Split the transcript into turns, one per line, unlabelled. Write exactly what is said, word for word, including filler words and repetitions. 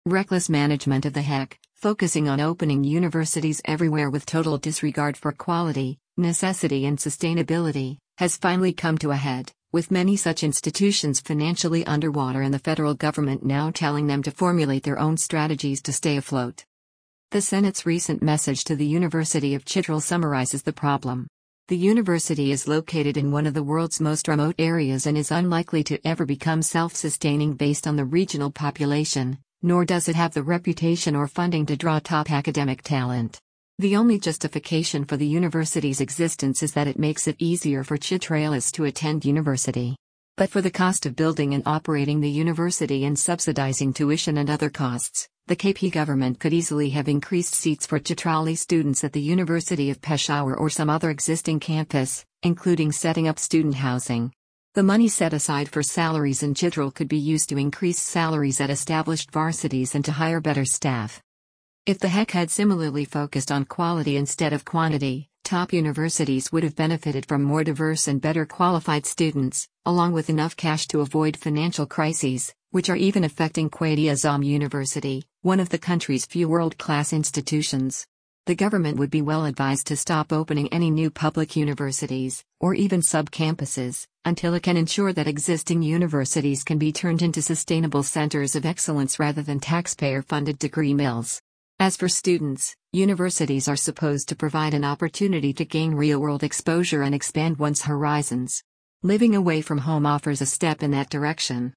Reckless management of the H E C, focusing on opening universities everywhere with total disregard for quality, necessity and sustainability, has finally come to a head, with many such institutions financially underwater and the federal government now telling them to formulate their own strategies to stay afloat. The Senate's recent message to the University of Chitral summarizes the problem. The university is located in one of the world's most remote areas and is unlikely to ever become self-sustaining based on the regional population, nor does it have the reputation or funding to draw top academic talent. The only justification for the university's existence is that it makes it easier for Chitralis to attend university. But for the cost of building and operating the university and subsidizing tuition and other costs, the K P government could easily have increased seats for Chitrali students at the University of Peshawar or some other existing campus, including setting up student housing. The money set aside for salaries in Chitral could be used to increase salaries at established varsities and to hire better staff. If the H E C had similarly focused on quality instead of quantity, top universities would have benefited from more diverse and better qualified students, along with enough cash to avoid financial crises, which are even affecting Quaid-e-Azam University, one of the country's few world-class institutions. The government would be well advised to stop opening any new public universities, or even sub-campuses, until it can ensure that existing universities can be turned into sustainable centers of excellence rather than taxpayer-funded degree mills. As for students, universities are supposed to provide an opportunity to gain real-world exposure and expand one's horizons. Living away from home offers a step in that direction.